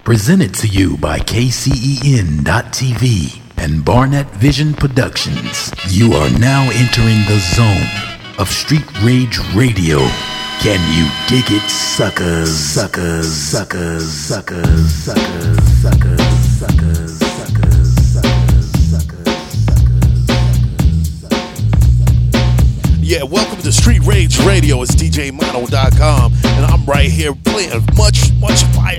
Presented to you by KCEN.TV and Barnett Vision Productions. You are now entering the zone of Street Rage Radio. Can you dig it, suckers? Suckers, suckers, suckers, suckers, suckers, suckers, suckers, suckers, suckers. Yeah, welcome to Street Rage Radio. It's DJMono.com, and I'm right here playing much fire.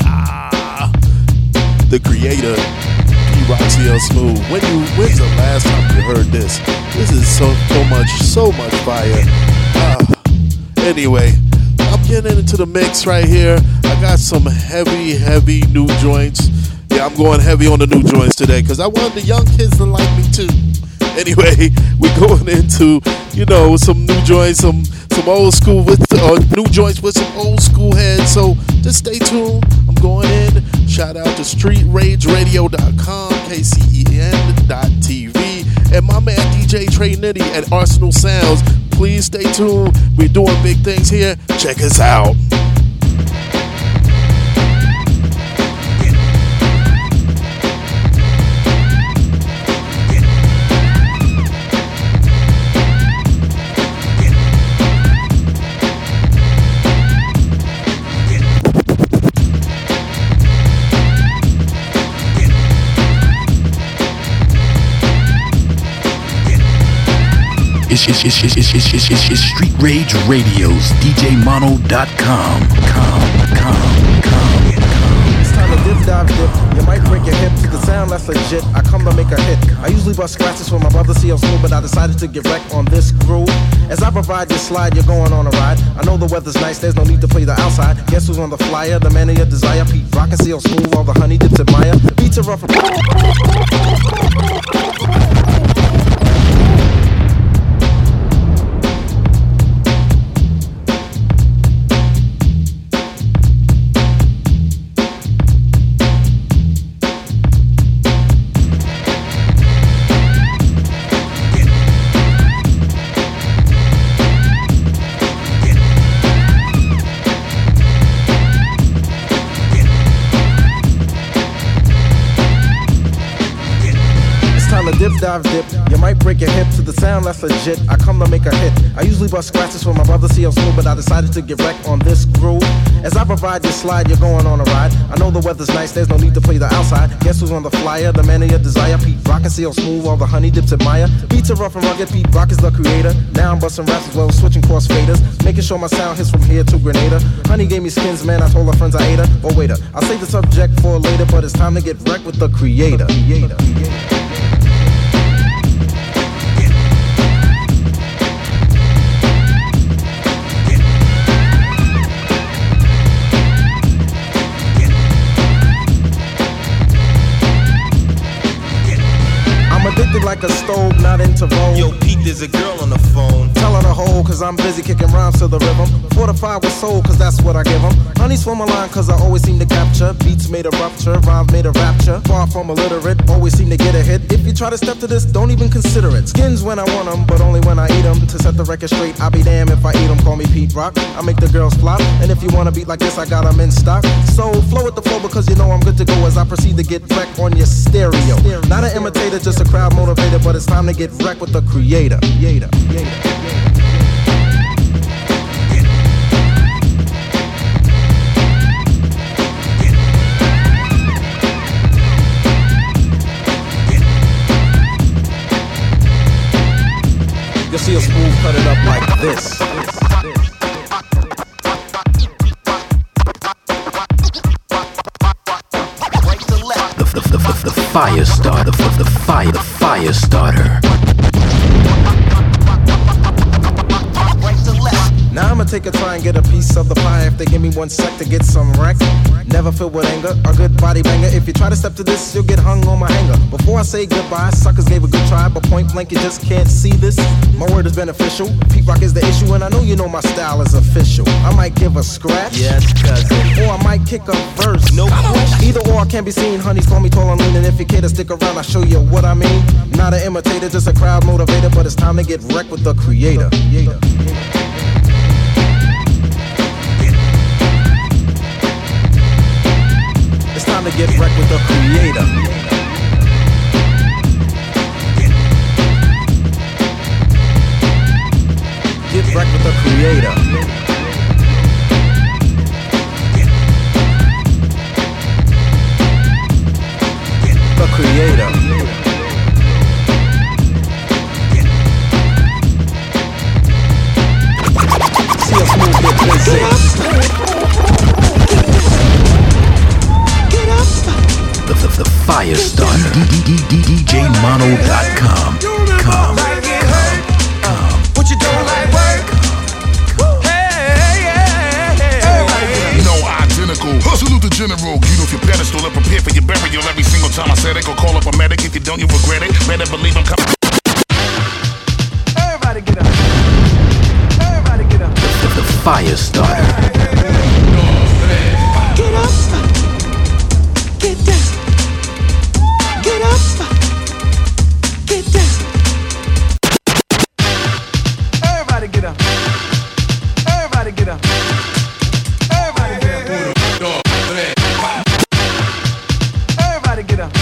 The creator, P-Rock CL Smooth. When's the last time you heard this? This is so much fire. Anyway, I'm getting into the mix right here. I got some heavy new joints. Yeah, I'm going heavy on the new joints today because I want the young kids to like me too. Anyway, we're going into, some new joints, some old school with new joints with some old school heads. So just stay tuned. I'm going in. Shout out to StreetRageRadio.com, KCEN.TV, and my man DJ Trey Nitty at Arsenal Sounds. Please stay tuned. We're doing big things here. Check us out. It's Street Rage Radio's DJMono.com. It's time to dip, dive, dip. You might break your hip to the sound that's legit. I come to make a hit. I usually bust scratches for my brother CL Smooth, but I decided to get wrecked on this groove. As I provide your slide, you're going on a ride. I know the weather's nice, there's no need to play the outside. Guess who's on the flyer? The man of your desire. Pete Rock and CL Smooth, all the honey dips admire. Beats are rough. Dip, dive, dip. You might break your hip to the sound that's legit. I come to make a hit. I usually bust scratches for my brother CL Smooth, but I decided to get wrecked on this groove. As I provide your slide, you're going on a ride. I know the weather's nice, there's no need to play the outside. Guess who's on the flyer? The man of your desire. Pete Rock and CL Smooth, all the honey dips admire. Beats are rough and rugged. Pete Rock is the creator. Now I'm busting raps as well as switching cross faders, making sure my sound hits from here to Grenada. Honey gave me skins, man. I told her friends I ate her. But wait, I'll save the subject for later. But it's time to get wrecked with the creator. Addicted like a stove, not into roll. Yo, Pete, there's a girl on the phone. Tell her to hold, cause I'm busy kicking rhymes to the rhythm. Fortified with soul, cause that's what I give them. Honey's for my line, cause I always seem to capture. Beats made a rupture, rhymes made a rapture. Far from illiterate, always seem to get a hit. If you try to step to this, don't even consider it. Skins when I want them, but only when I eat them. To set the record straight, I'll be damned if I eat them. Call me Pete Rock, I make the girls flop. And if you want a beat like this, I got them in stock. So flow with the flow, because you know I'm good to go as I proceed to get wrecked on your stereo. Not an imitator, just a crowd motivator, but it's time to get wrecked with the creator. You'll see a Smooth cut it up like this. The fire starter, the fire starter. Now I'ma take a try and get a piece of the pie. If they give me 1 sec to get some wreck. Never filled with anger, a good body banger. If you try to step to this, you'll get hung on my hanger. Before I say goodbye, suckers gave a good try, but point blank, you just can't see this. My word is beneficial. Pete Rock is the issue, and I know you know my style is official. I might give a scratch, yes, cousin, or I might kick a verse. No question. Either or can be seen. Honeys call me tall and lean, and if you care to stick around, I'll show you what I mean. Not an imitator, just a crowd motivator, but it's time to get wrecked with the creator. It's time time to get wrecked with the creator. Get wrecked with the creator. The creator. See us move, get busy. The Firestarter. DJMono.com. Come. What you don't like work? You know, identical. Salute the general. Get off your pedestal and prepare for your burial. Every single time I said it, go call up a medic. If you don't, you regret it. Better believe I'm coming. Everybody get up. Everybody get up. The Firestarter. Get up. Get down. Get up. Get down. Everybody get up. Everybody get up. Everybody get up. Everybody get up.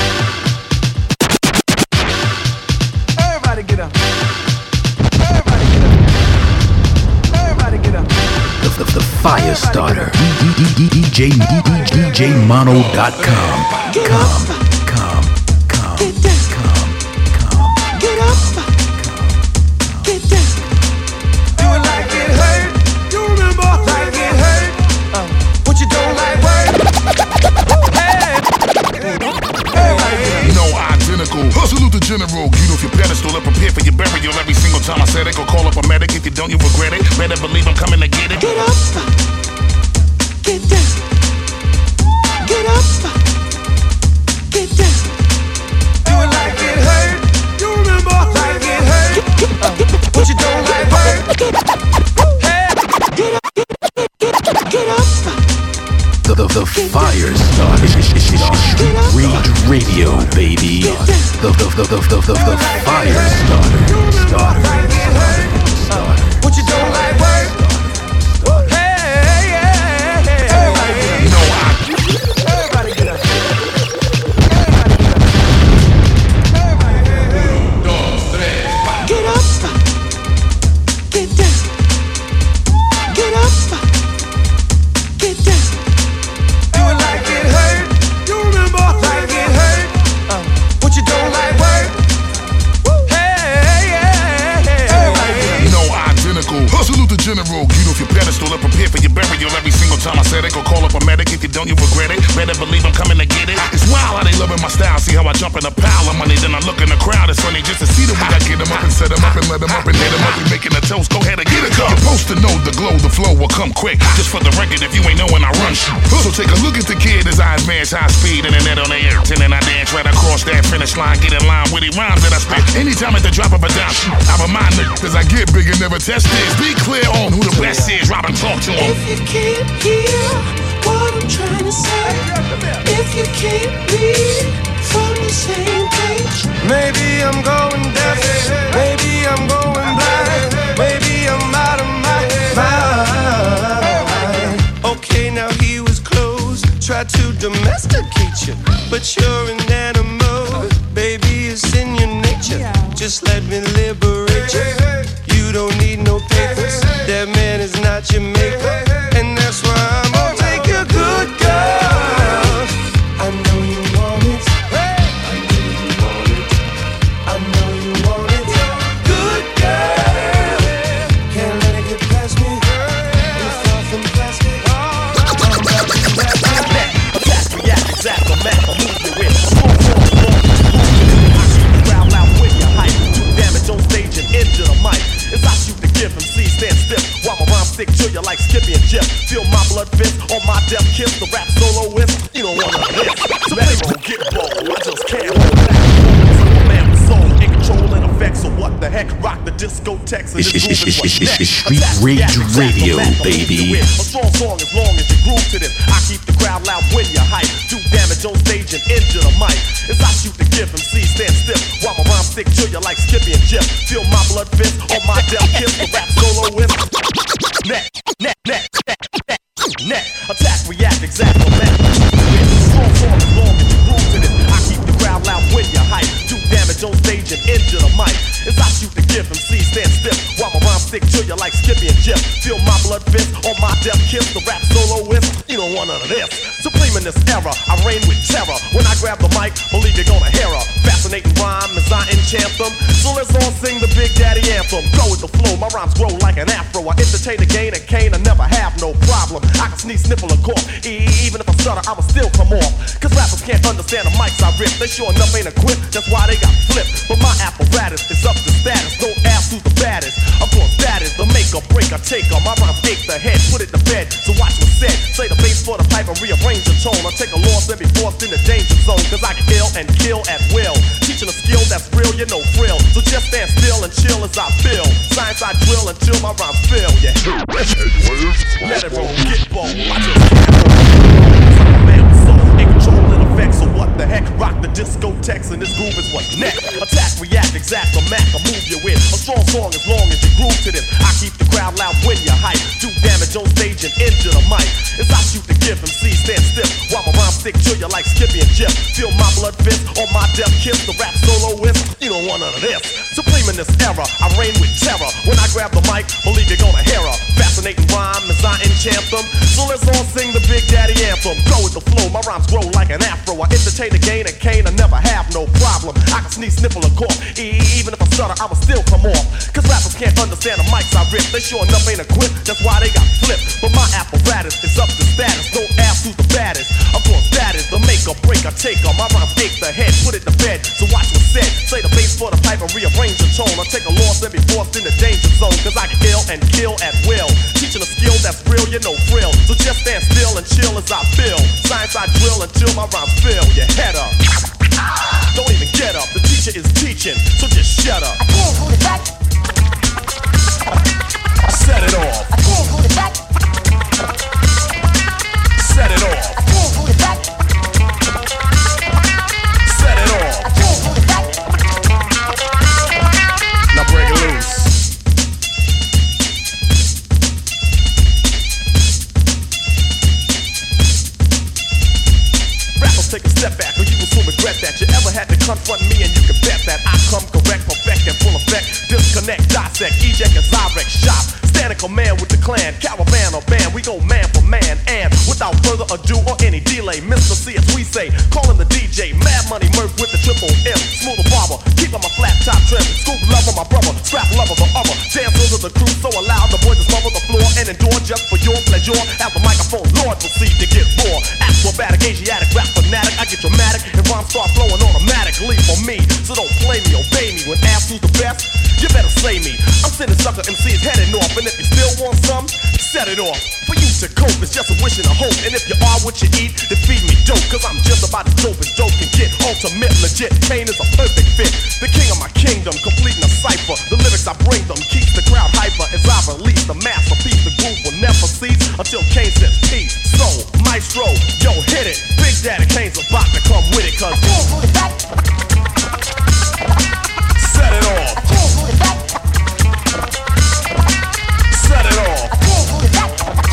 Everybody get up. Everybody get up. Everybody get up. The Firestarter. DJMono.com. Come. Get down. Get up. Get down. Do it like it hurt. You remember? Like it hurt. What you don't like work? You know, identical. Salute the general. Get off your pedestal and prepare for your burial. Every single time I said it, go call up a medic. If you don't, you regret it. Better believe I'm coming to get it. Get up. Get down. Get up. Get down. Do it like it hurt. You remember? Like it hurt. What you don't like work? Get up. Get up. The Firestarter. Street Rage Radio, baby. The Firestarter. What you don't like work? You know, Everybody get up. Get up. Get down. Get up. Get down. Do it like it hurt. You remember? Like it hurt. What you don't like work? you know, identical. Salute the general. Get off your pedestal and prepare for your burial. Every single time I said it, go call up a medic. If you don't, you regret it. Better believe I'm coming to get it. It's wild how they loving my style. See how I jump in a pile of money, then I look in the crowd. It's funny just to see the way I get them up and set them up and let them up and hit them up. We making a toast. Go ahead and get it. You're supposed to know the glow, the flow will come quick. Just for the record, if you ain't know when I run shit. So take a look at the kid. His eyes match high speed and the net on the air. And then I dance right across that finish line. Get in line with the rhymes that I spit. Anytime at the drop of a dime, I remind niggas as I get big and never test this. Be clear on who the best is. Robin, talk to him. If you can't hear what I'm trying to say, if you can't read from the same page, maybe I'm going deaf, maybe I'm going blind, maybe I'm out of my mind. Okay, now he was close, tried to domesticate you, but you're an animal, baby, it's in your nature. Just let me liberate you. You don't need no papers. That man is not your maker, and that's why I'm gonna take your good girl. I know you want it. I know you want it. I know you want it. Good girl. Can't let it get past me. You're far from plastic. Attack, react, exact, I'm at, I'm moving with. I'm crowd loud with your hype. Do damage on stage and into the mic. As I shoot the gift, MC stand stiff while my rhyme stick to you like Skippy and Jeff. Feel my blood fist on my death kiss. The rap soloist, you don't wanna miss. So let it roll, get bold. I just can't hold back. I'm a man with soul, in control and effect. So what the heck? Rock the discotheques and this groove is what's next. It's Street Rage Radio, baby. A strong song as long as you groove to this. I keep the crowd loud when you hype. Do damage on stage and into the mic. As I shoot the gift, MC stand stiff while my rhyme stick to you like Skippy and Jeff. Feel my blood fist on my death kiss. The rap soloist. Neck. Attack, react, exact, I'm at. Strong song. stage and into the mic. As I shoot the gift, MC stand stiff while my rhymes stick to you like Skippy and Jeff. Feel my blood fist on my death kiss. The rap soloist, you don't want none of this. Supreme in this era, I reign with terror. When I grab the mic, believe you're gonna hear a fascinating rhyme as I enchant them. So let's all sing the Big Daddy anthem. Go with the flow, my rhymes grow like an afro. I entertain the gain and cane, I never have no problem. I can sneeze, sniffle, or cough. Even if I stutter, I'ma still come off. Cause rappers can't understand the mics I rip. They sure enough ain't equipped, that's why they got flipped. But my apparatus is up to status. Don't ask who's the baddest. Of course that is the maker, breaker, taker. My rhymes ache the head, put it to bed. So watch what's said. Say the bass for the pipe and rearrange the tone. I take a loss and be forced in the danger zone. Cause I can ill and kill at will. Teaching a skill that's real, you know frill. So just stand still and chill as I feel. Science I drill until my rhymes fill. Yeah. Let it roll, get bold. I just can't roll. I'm a man with soul, ain't controlling effects. So what the heck? Rock the discotheques and this groove is what's next. Attack, react, exact, the Mac, I move you in. A strong song as long as you groove to this. I keep the crowd loud when you hype. Do damage on stage and into the mic. As I shoot the gift, MC stand stiff while my rhymes stick to you like Skippy and Jeff. Feel my blood fist on my death kiss. The rap soloist, you don't want none of this. Supreme in this era, I reign with terror. When I grab the mic, believe you're gonna hear a fascinating rhyme as I enchant them. So let's all sing the Big Daddy anthem. Go with the flow, my rhymes grow like an afro. I entertain the gain and cane, I never have no problem. I can sneeze, sniffle, or cough. Even if I stutter, I'ma still come off. Cause rappers can't understand the mics I rip. They sure enough ain't equipped, that's why they got flipped. But my apparatus is up to status. Don't ask who's the baddest. Of course that is the maker, breaker, taker. My rhymes ache the head, put it to bed. So watch what's said. Say the bass for the pipe and rearrange the tone. I take a loss and be forced in the danger zone. Cause I can ill and kill at will. Teaching a skill that's real, you know frill. So just stand still and chill as I feel. Science I drill until my rhymes fill. Your head up. Don't even get up. The teacher is teaching, so just shut up. I can't hold it back. Set it off. I can't hold it back. Set it off. I can't hold it back. Set it off. I can't hold it back. Now break it loose. Rappers take a step back or you will soon regret that. You ever had to confront me and you can bet that I come correct, perfect, and full effect. Disconnect, dissect, eject as I wreck shop. Stand in command with the clan, caravan or band. We go man for man and without further ado or any delay, Mr. C as we say, calling the DJ. Mad Money Murph with the triple M. Smooth barber, keep on my flat top trim. Scoop lover, my brother, scrap lover, the other. Dancers of the crew so loud, the boys just smother the floor and endure just for your pleasure. At the microphone, Lord proceed to get raw. Acrobatic, Asiatic, rap fanatic. I get dramatic and rhymes start flowing automatically for me. So don't play me, obey me. When asked who's the best, you better say me. I'm sending sucker MCs heading off, and if you still want some, set it off. For you to cope, it's just a wish and a hope. And if you are what you eat, then feed me dope. Cause I'm just about as dope as dope can get. Ultimate, legit, Kane is a perfect fit. The king of my kingdom, completing a cipher. The lyrics I bring them keeps the crowd hyper. As I release the masterpiece, the groove will never cease until Kane says peace. So, maestro, yo, hit it. Big Daddy Kane's about to come with it. Cause I can't hold it back. set it off. I can't hold it back. Set it off. I can't hold it back.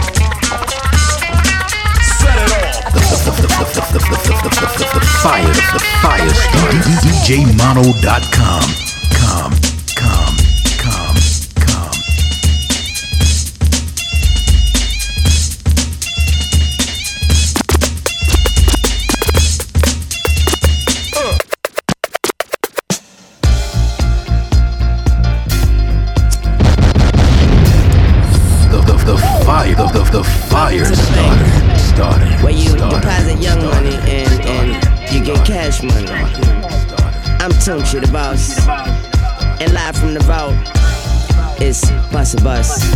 Set it off. The fire starter. DJMono.com. Come. The fire starter. Where you deposit young money and you get cash money. I'm Tunchi, the boss, and live from the vault, it's Bus a Bus.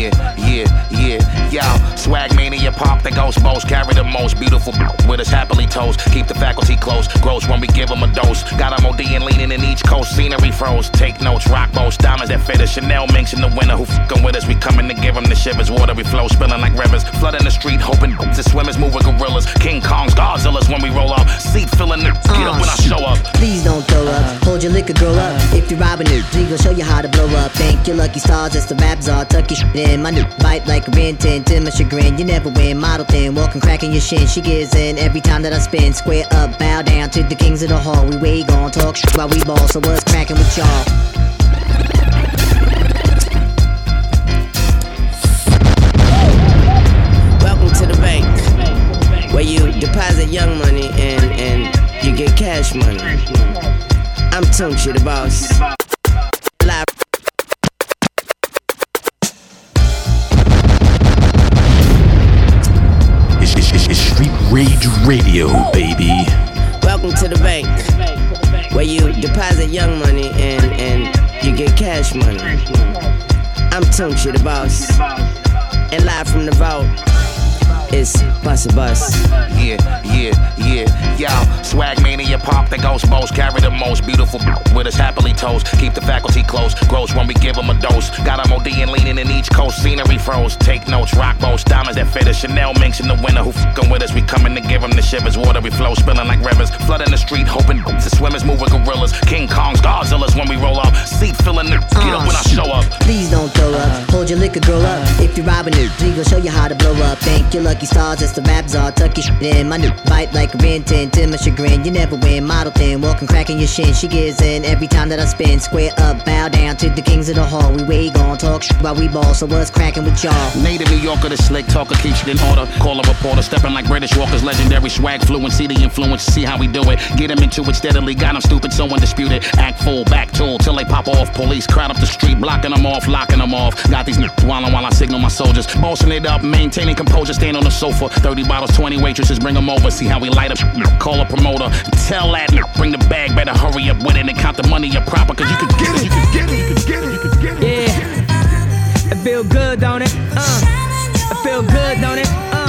Yo, swag mania, pop the ghost most, carry the most beautiful with us happily toast. Keep the faculty close, grows when we give them a dose. Got them OD and leaning in each coast, scenery froze. Take notes, rock boats, diamonds that fit us. Chanel minks in the winter who fucking with us. We coming to give them the shivers, watery flow, spilling like rivers. Flooding the street, hoping to swimmers move with gorillas. King Kongs, Godzillas when we roll up. Seat filling the get up when I show up. Please don't throw up, hold your liquor, grow up. If you're robbing it, we gon' show you how to blow up. Thank your lucky stars, it's the rap czar. Tuck your shit in, my new bite like a Rintin. 10 to my chagrin. You never win, model thin, walking, cracking your shin. She gives in every time that I spin. Square up, bow down to the kings of the hall. We way gon' talk shit while we ball. So what's cracking with y'all? Welcome to the bank, where you deposit young money and you get cash money. I'm Tunchi, the boss. Live. It's Street Rage Radio, baby. Welcome to the bank, where you deposit young money and you get cash money. I'm Tunchi, the boss. And live from the vault, it's Busta Bus. Y'all, swag mania pop, the ghost boast, carry the most beautiful with us happily toast. Keep the faculty close, gross when we give them a dose. Got them OD and leaning in each coast, scenery froze. Take notes, rock boats, diamonds that fit us. Chanel minks in the winter who fucking with us. We coming to give them the shivers, watery flow, spilling like rivers. Flooding the street, hoping the swimmers move with gorillas. King Kongs, Godzillas when we roll up. Seat filling the get up when I show up. Please don't throw up, hold your liquor girl up. If you're robbing it, we gon' show you how to blow up. Thank your lucky stars, it's the rap czar. Tuck your shit in, my new bite like a Ren 10 to my chagrin. You never win, model thin, walking, cracking your shin. She gives in every time that I spin. Square up, bow down to the kings of the hall. We way gon' talk shit while we ball. So what's cracking with y'all? Native New Yorker, the slick talker, keeps it in order. Call a reporter, stepping like British Walkers. Legendary swag, fluency, the influence. See how we do it. Get him into it steadily. Got him stupid, so undisputed. Act full, back tool till they pop off. Police crowd up the street, blocking them off, locking them off. Got these niggas wildin' while I signal my soldiers. Bossing it up, maintaining composure, stand on the sofa. 30 bottles, 20 waitresses, bring them over. See how we light up. Call a promoter. Tell that nigga, bring the bag, better hurry up with it and count the money up proper. Cause you could get it, you could get it, you could get it, you could get it. Yeah, it feel good, don't it? It feel good, don't it?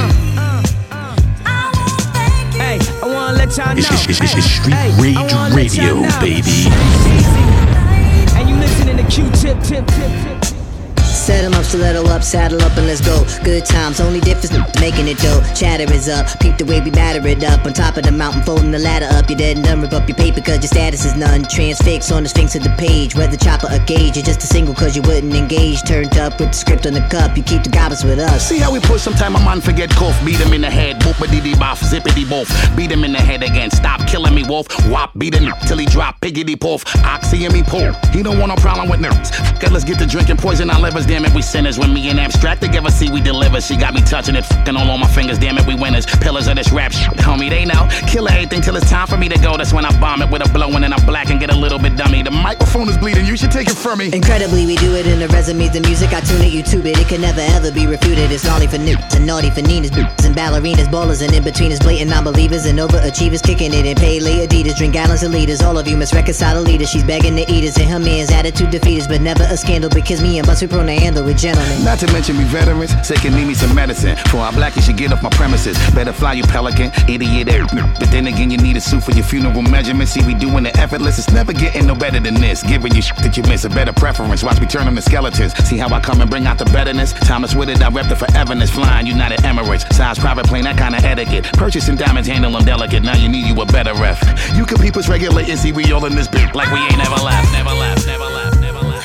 Hey, I wanna let y'all know. It's Street Rage Radio, baby. And you listening to Q-Tip, tip, tip, tip. Set 'em up, stiletto up, saddle up and let's go. Good times, only difference making it dough. Chatter is up, peep the way we batter it up. On top of the mountain, folding the ladder up. You're dead and done, rip up your paper cause your status is none. Transfix on the sphinx of the page, whether chopper or gauge. You're just a single cause you wouldn't engage. Turned up with the script on the cup, you keep the goblins with us. See how we push, sometime a man forget cough. Beat him in the head, boop-a-dee-dee boff, zippity boff. Beat him in the head again, stop killing me wolf. Wop, beat him till he drop, piggity poof. Oxy and me pull, he don't want no problem with nerves. Okay, let's get to drinking poison our livers, damn it, we sinners. When me and Abstract together, see we deliver. She got me touching it, fucking all on my fingers, damn it, we winners. Pillars of this rap shit, homie, they know. Kill everything till it's time for me to go. That's when I bomb it with a blow and then I black and get a little bit dummy. The microphone is bleeding, you should take it from me. Incredibly, we do it in the resumes, the music, I tune it, YouTube it. It can never ever be refuted. It's gnarly for niggas and naughty for Ninas, boots and ballerinas, ballers and in-betweeners, blatant non-believers and overachievers, kicking it in Pele Adidas, drink gallons of liters. All of you must reconcile a leader. She's begging to eat us and her man's attitude defeat us, but never a scandal because me and Bus we prone to handle with gentlemen. Not to mention me veterans, sick and need me some medicine. For our black, you should get off my premises. Better fly you pelican, idiot. But then again, you need a suit for your funeral measurements. See, we doing the effortless. It's never getting no better than this. Giving you shit that you miss, a better preference. Watch me turn them to skeletons. See how I come and bring out the betterness. Thomas with it, I rep the foreverness. Flying United Emirates, size private plane, that kind of etiquette. Purchasing diamonds, handle them delicate. Now you need you a better ref. You can peep us regulating, see we all in this bitch like we ain't never left, never left, never left, never left.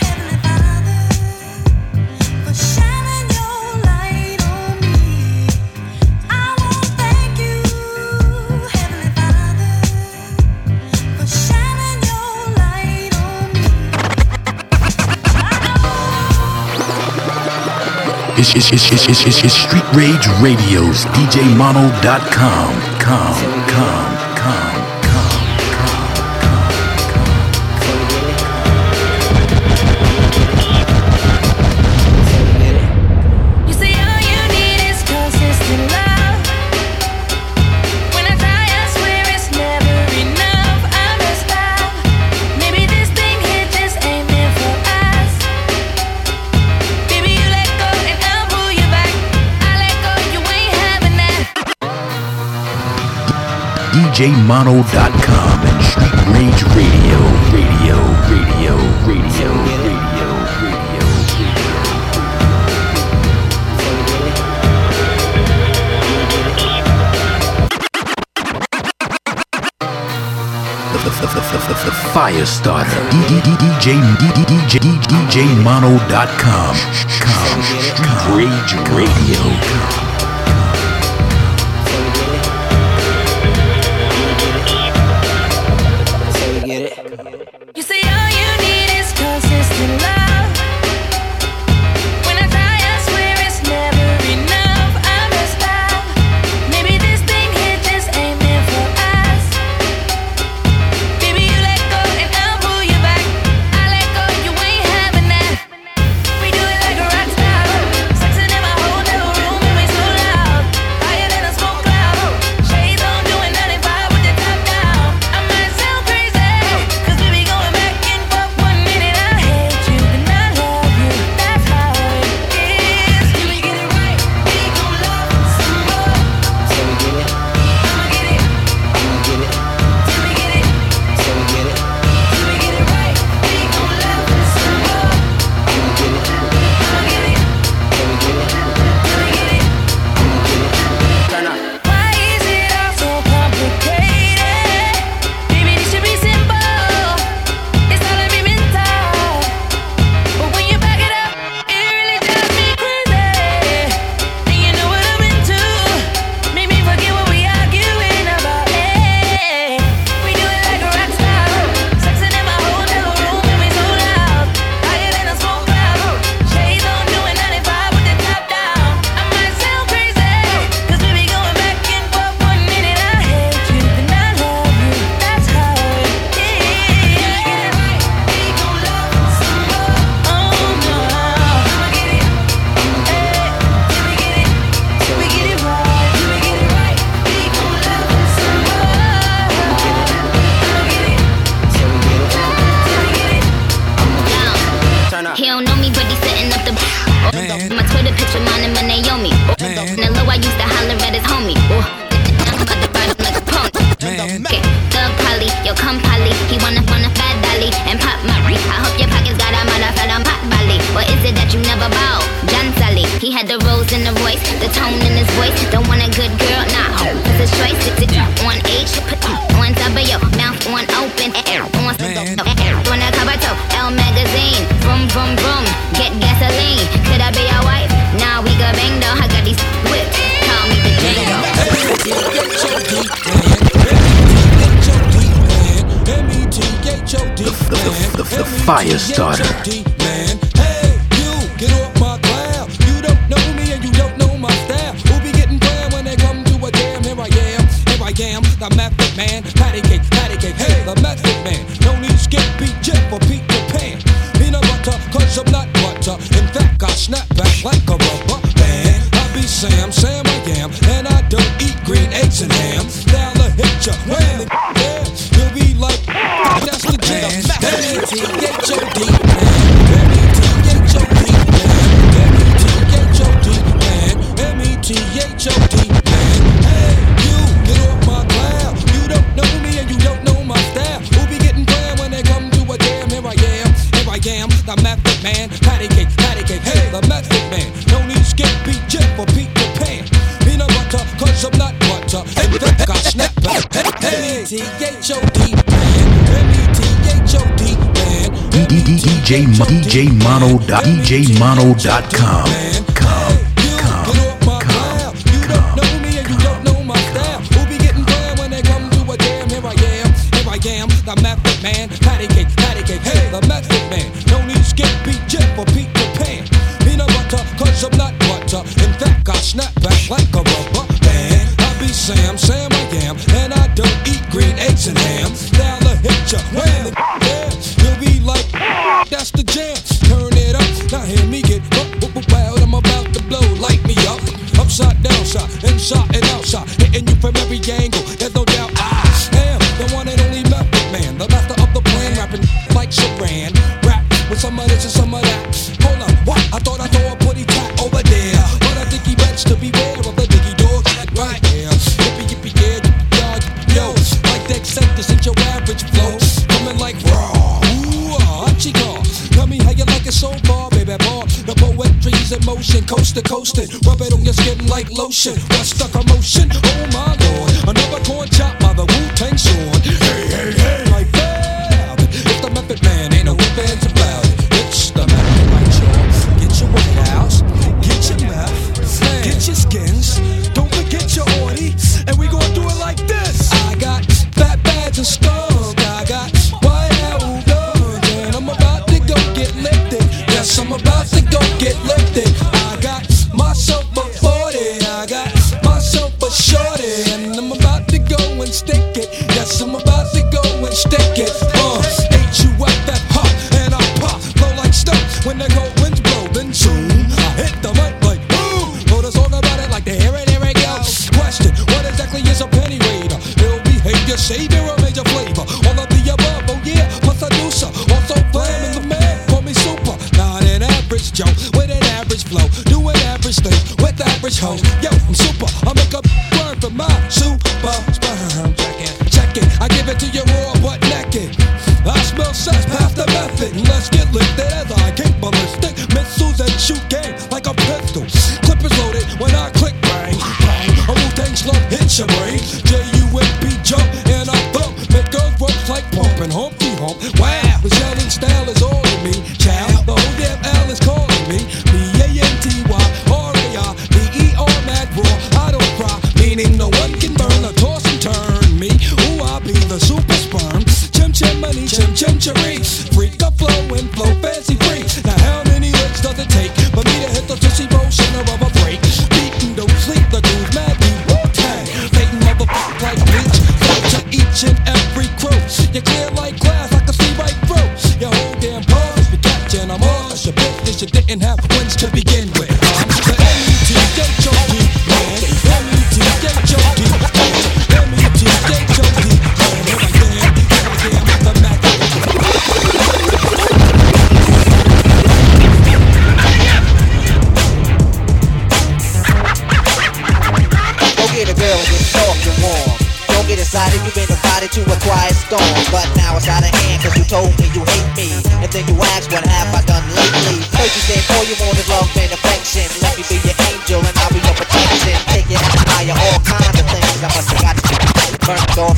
It's Street Rage Radio's DJMono.com. DJMono.com and Street Rage Radio. The fire starter. DJMono.com. Rage Radio. You say all you need is consistent love. When I try, I swear it's never enough. I messed up. Maybe this thing here just ain't meant for us. Baby, you let go and I'll pull you back. I let go, you ain't having that. We do it like a rock star. Sexing in my hotel room and we so loud. Higher than a smoke cloud. Shades on, doing 95 with the top down. I might sound crazy, 'cause we be going back and forth. 1 minute I hate you, then I love you. That's how it is. Till we get it right, we gon' love some more. Till we get it, I'ma get it, I'ma get it. Till we get it, till we get it, till we get it right, we gon' love some more. I'ma get it, I'ma get it. Till we get it, till we get it, I'ma get it. Turn up. Why is it all so complicated? Baby, this should be simple. It's all I've been taught. But when you back it up, it really drives me crazy. And you know what I've been to. Make me forget what we arguing about. Hey, we do it like a rock star. Sexing in my hotel room and we so loud. Higher than a smoke cloud. Shades on, doing 95 with the top down. I might sound crazy, 'cause we be going back and forth. 1 minute I hate you, then I love you. That's how it is. Till we get it right, we gon' love some more. Oh no, I'ma get it. Hey, till we get it, till we get it right, till we get it right, we gon' love some more. I'ma get it, till we get it, till we get it. Turn up. He don't know me, but he's setting up the my Twitter picture, mine and my Naomi. In the low, I used to holler at his homie. Now I'm about to ride him like a pony. Okay, Thug Polly, yo come Polly. He wanna fat dolly and pop Murray. I hope your pockets got a motherfucker pot Bali. What is it that you never bought? John Sally. He had the rose in the voice, the tone in his voice. Don't want a good girl, nah. It's a choice. It's on H, put on top of your mouth on open air. On a cover toe, L magazine. Vroom vroom vroom, get gasoline. Could I be your wife? Nah, we go bang though. I got these whips. Call me the Django. The fire starter. Hey, you, get off my cloud. You don't know me and you don't know my style. Who be getting down when they come to a jam? Here I am, the method man. Patty cake, hey, the method man. No need skip, beat Jeff or Peter Pan. Peanut butter, 'cause I'm not butter. In fact, I snap back like a rubber band. I be Sam I am, and I don't eat green eggs and ham. Now the hit ya, when it you'll be like, that's the jam. M-E-T-H-O-D, man. M-E-T-H-O-D, man. M-E-T-H-O-D, man. M-E-T-H-O-D, man. Hey, you, get off my cloud. You don't know me and you don't know my style. Who be getting down when they come to a jam? Here I am, the method man. Patty cake, hey, the method man. No need skip, beat Jeff or Peter Pan. Peanut butter, 'cause I'm not butter. In fact, I snap back. M-E-T-H-O-D, man. M-E-T-H-O-D, man. DJMono.com. The method man, patty cake, hey, the method man. No need skip, beat Jeff or Peter Pan. Peanut butter, 'cause I'm not butter. In fact, I snap back like a rubber band. I be Sam I am, and I don't eat green eggs and ham. Now the hit ya, when the you'll be like, that's the jam. Turn it up, now hear me get wild. I'm about to blow, light me up. Upside, downside, inside and outside. Hitting you from every angle, there's no doubt I am the one and only method man. The master of the plan, rapping like Sharan. Rap with some of this and some of that. Hold up, what? I thought I saw a putty cat over there. But I think he bets to beware of the diggy dog right here. Yippee, yeah, yo. Like the acceptance ain't your average flow. Coming like raw, ooh, chico. Tell me how you like it so far, baby boy. The poetry's in motion, coast to coastin'. Rub it on your skin like lotion. What's the commotion? Oh my lord, another corn chop by the Wu-Tang Sword. Hey, like that. when the cold winds blow. Then soon I hit the mic like boom. Wrote a song about it like the here it goes. Question: what exactly is a penny raider? Ill behavior, savior, or major flavor? All of the above, oh yeah, plus I do so. Also flam in the man, call me super. Not an average Joe with an average flow, doing average things with average hoes. Yo, I'm super. I make a burn for my super sperm. Check it, I give it to you raw but naked. I smell sex, pass the method. Let's get lifted as I kick ballistic missiles and shoot game like a pistol. Clip is loaded when I click bang, bang. A Wu-Tang slug hits your brain. J-U-M-P jump and I thump. Make girls work like pumping humpty hump. Wow, the yelling style is all in me. Child, the whole damn L is calling me. B-A-N-T-Y-R-A-I-D-E-R mad raw. I don't cry, meaning no one can burn or toss and turn me. Ooh, I be the super sperm. Chimney, chim-chim-cheree. Freak the flow and flow fancy free. Now how many licks does it take for me to hit the Tootsie Roll center of a break? Beatin' don't sleep, the dude's mad, we Wu-Tang. Hating motherfuckers like bleach. Go to each and every crew. You clear like glass, I can see right through. Your whole damn pause, you catchin' I'm all. Cause your business you didn't have wins to begin with. The M-E-T-H-O-D, man. M-E-T-H-O-D, man. M-E-T-H-O-D, man. Here I am, I'm the Mac. Get a girl and get soft and warm. Don't get excited, you've been invited to a quiet storm. But now it's out of hand, cause you told me you hate me. And then you asked what have I done lately. First you said all you want is love and affection. Let me be your angel and I'll be your protection. Take it higher, all kinds of things. I must have got you burnt off.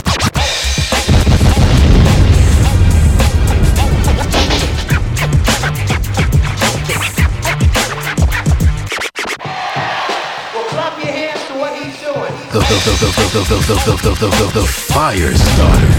The fire starter.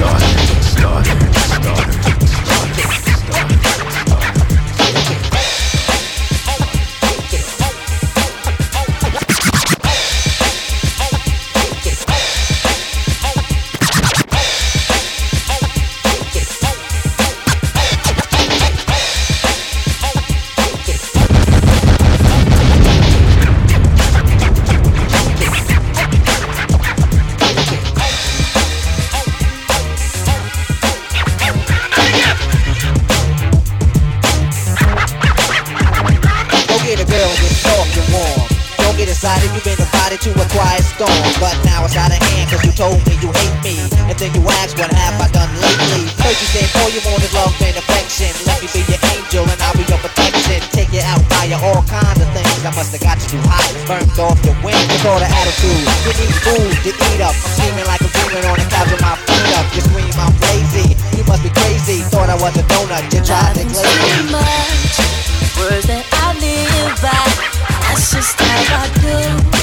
You've been invited to a quiet storm. But now it's out of hand, cause you told me you hate me. And then you asked what have I done lately. First you said all you want is love and affection. Let me be your angel and I'll be your protection. Take you out by all kinds of things. I must have got you too hot, burned off the wind. With all the attitude, you need food to eat up. I'm steaming like a demon on the couch with my feet up. You scream I'm lazy, you must be crazy. Thought I was a donut, you tried to glaze me. Too much words that I live by. That's just how I do.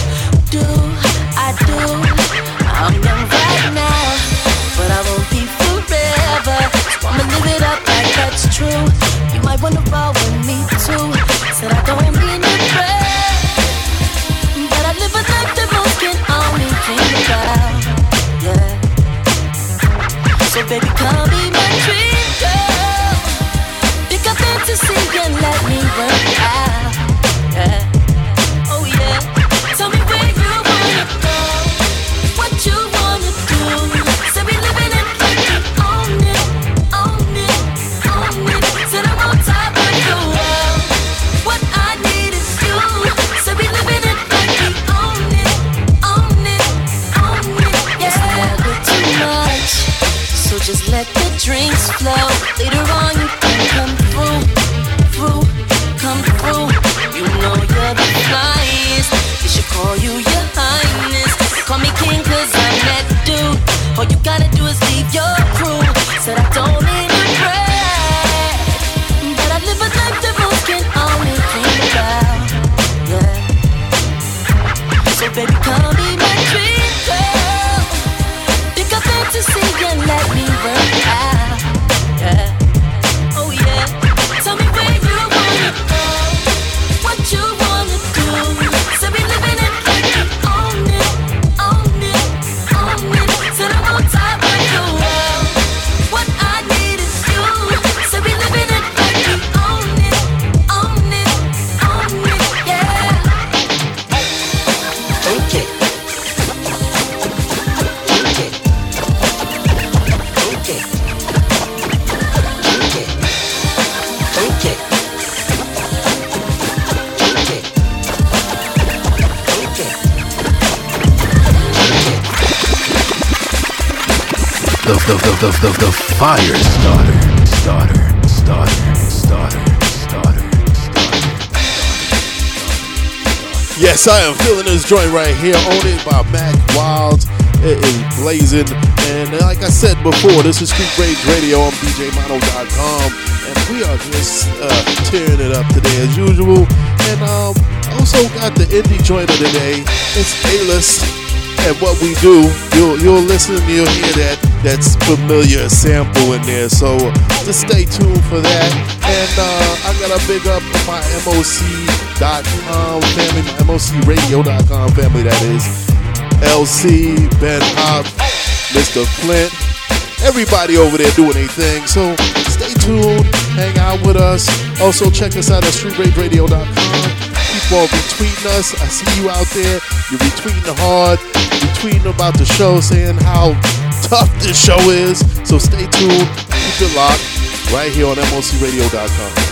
I'm young right now, but I won't be forever. So I'ma live it up like that's true. You might wanna roll with me too. Said I don't mean to brag, but I live a life that most can only dream about. Yeah. So baby, come be my dream girl. Pick up fantasy and let me work out. Yeah. Oh yeah. Tell me where you wanna go, what you wanna do. Say we living it like we own it. Said I'm on top of the world. What I need is you. Say we living it like we own it. Yeah. It's never too much, so just let the drinks flow. Later on you can come through. Come The fire starter. Yes, I am feeling this joint right here. Own It by Mac Wild. It is blazing. And like I said before, this is Street Rage Radio on DJMono.com. And we are just tearing it up today as usual. And also got the indie joint of the day. It's A-List. And what we do, you'll listen, you'll hear that's familiar sample in there. So just stay tuned for that. And I got a big up for my MOC.com family, my MOCRadio.com family, that is. LC, Ben Hop, Mr. Flint, everybody over there doing their thing. So stay tuned, hang out with us. Also check us out at StreetRageRadio.com. Keep on retweeting us. I see you out there. You're retweeting hard. Retweeting about the show, saying how tough this show is. So stay tuned. Keep it locked right here on MOCRadio.com.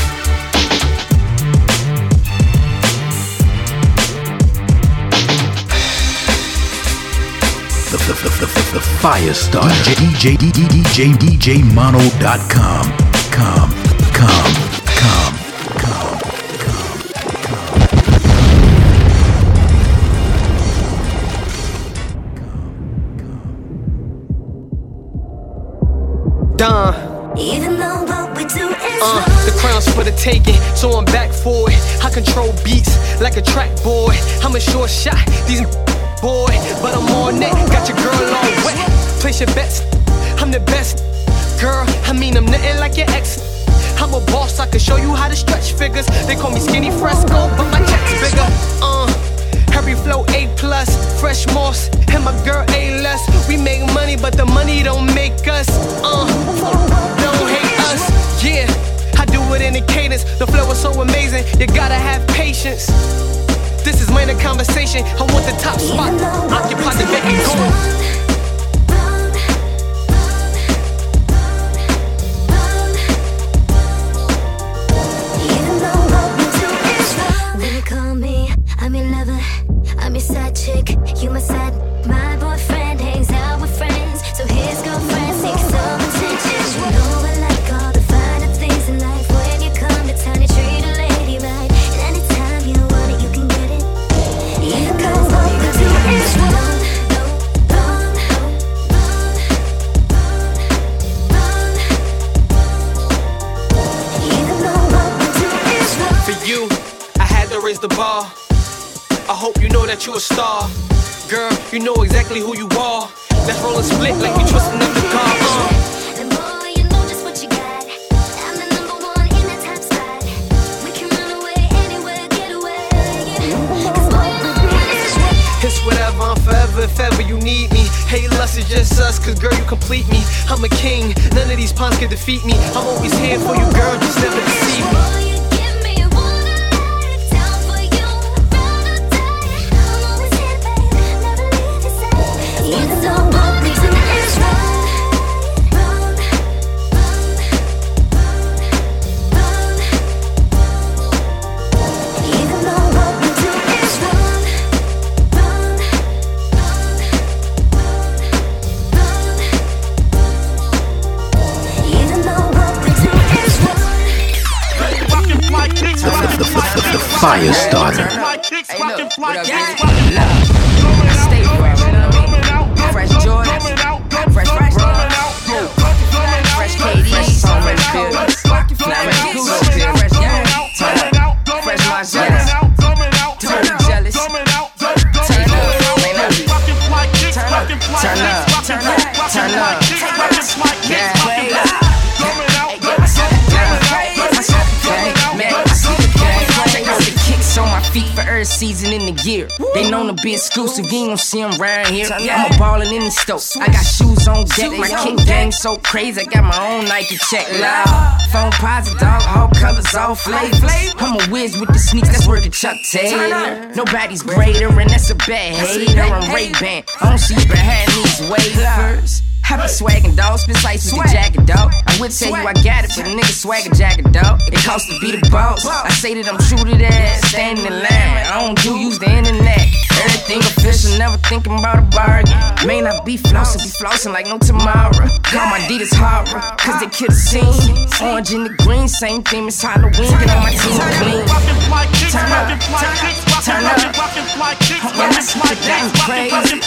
The fire starter. DJMono.com. Come. Even though what we do is the crown's for the taking, so I'm back for it. I control beats like a track boy. I'm a short shot, these boy, but I'm on it. Got your girl all wet. Place your bets, I'm the best. Girl, I mean I'm nothing like your ex. I'm a boss, I can show you how to stretch figures. They call me Skinny Fresco, but my check's bigger. Every flow A+, fresh moss, and my girl A-less. We make money, but the money don't make us. Don't hate us. Yeah, I do it in a cadence. The flow is so amazing, you gotta have patience. This is minor conversation. I want the top spot. Occupy the vacant corner. I'm your lover, I'm your side chick, you my side. My boyfriend hangs out with friends, so his girlfriend seeks some attention. You know I like all the finer things in life. When you come to town, you treat a lady right. And anytime you want it, you can get it. Even though what we do is wrong. Even though what we do is wrong. For you, I had to raise the bar. I hope you know that you a star. Girl, you know exactly who you are. Let's roll and split like we twisting up the car. And boy, you know just what you got. I'm the number one in the top spot. We can run away anywhere, get away. Cause boy, you know it's right. It's whatever, I'm forever if ever you need me. Hey, lust is just us, cause girl, you complete me. I'm a king, none of these pawns can defeat me. I'm always here for you, girl, just never deceive me. Even though what we do is wrong. Even though what we do is wrong. Even though what we do is wrong. The fire starter. Fresh Jordan, fresh LeBron, fresh KD, fresh building, fresh Gucci, fresh gang, fresh Margiela, totally jealous. Turn up, yeah. On my feet for every season in the year. They known to be exclusive, you ain't gon' see them round here. I'm a ballin' in the stove. I got shoes on deck, my kick game so crazy. I got my own Nike check loud. Phone positive, dog, all colors, all flavors. I'm a whiz with the sneaks, that's worth the Chuck Taylor. Nobody's greater, and that's a bad hater. I'm Ray-Ban, I don't see you behind these wafers. I be swaggin' dog, spit ice with the jacket, dog. I would tell you I got it, but a nigga swagger jacket, dog. It costs to be the boss. I say that I'm true to that, standing in line. I don't do use the internet. everything official, never thinking about a bargain. May not be flossing like no tomorrow. Got my Adidas horror, cause they kill the scene. Orange and the green, same theme as Halloween. Get on my team clean. Turn up, turn up. When I see the thing crazy.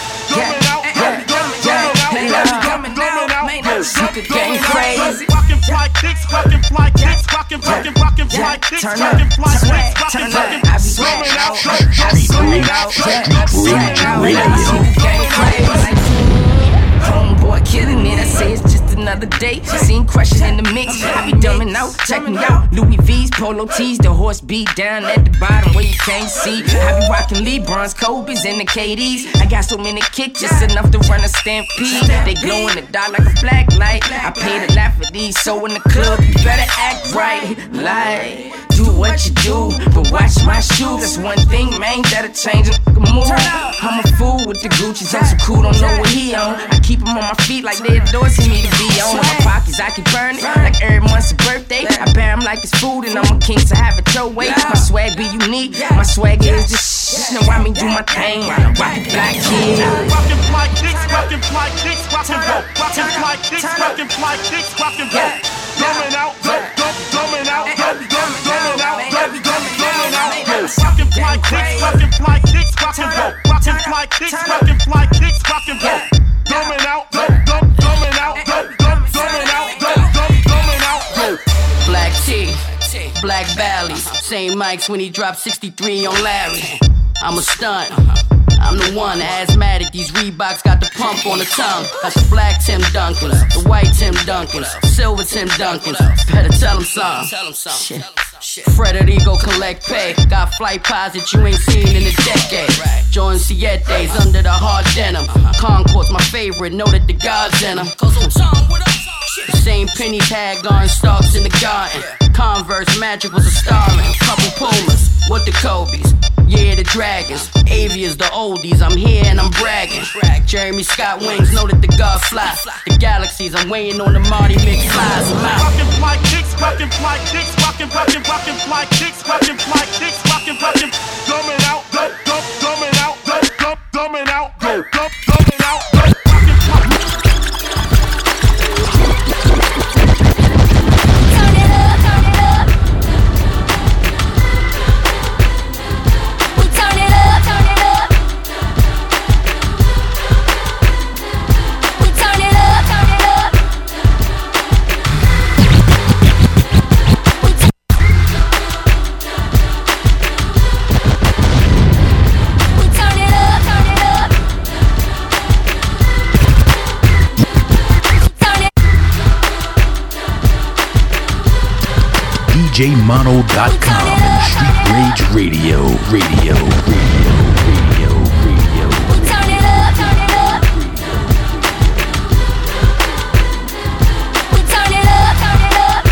Super gang crazy. Rockin' fly kicks, rockin' fly kicks, rockin' fly kicks, turn rockin' fly up, kicks, turn rockin' up. I be zooming out, homeboy killing it. I say it's just another day. Seen crushing in the mix. I be dumbing out, checking out Louis V's, Polo T's, the horse beat down at the bottom where you can't see. I be rocking LeBrons, Kobe's, and the KDs. I got so many kicks, just enough to run a stampede. They glow in the dark like a black light. I paid a lot for these, so in the club you better act right. Like, do what you do, but watch my shoes. That's one thing, man, that'll change a mood. I'm a fool with the Gucci's, I'm so cool, don't know what he on. I keep him on my feet like they endorsing me to be on. In my pockets, I keep burning like every month's a birthday. I bear him like it's food, and I'm a king, so have it your way. My swag be unique, my swag is just know why me do my thing. Rockin' black kid. rockin' fly kicks, rockin' fly kicks, rockin' roll, rockin' fly kicks, rockin' fly kicks, rockin' roll. Dumbing out, dumbing out, dumbing out, dumbing out. Rockin' fly kicks, rockin' fly kicks, rockin' roll, rockin' fly kicks, rockin' fly kicks, rockin' roll. Dumbing out, dumbing out, dumbing out. Black T, Black Valley, same mics when he dropped 63 on Larry. I'm a stunt. I'm the one, asthmatic, these Reeboks got the pump on the tongue. That's the black Tim Duncans, the white Tim Duncans, silver Tim Duncans. Better tell him something. Shit. Frederico collect pay. Got flight pies that you ain't seen in a decade. Jordan Sietes under the hard denim. Concord's my favorite, know that the God's in them. The same pennies had garden stalks in the garden. Converse Magic was a starling. Couple Pumas, what the Kobe's. Yeah, the Dragons, Avia's the oldies, I'm here and I'm bragging. Jeremy Scott wings, know that the gods fly. The galaxies, I'm waiting on the Marty McFlies. Rockin' fly kicks, rockin' fly kicks, rockin' fly kicks, rockin' fly kicks, rockin' dumbing out, dumbing out, dumbing out, dumbing out. DJMono.com and Street Rage Radio. We turn it up, turn it up. We turn it up, turn it up.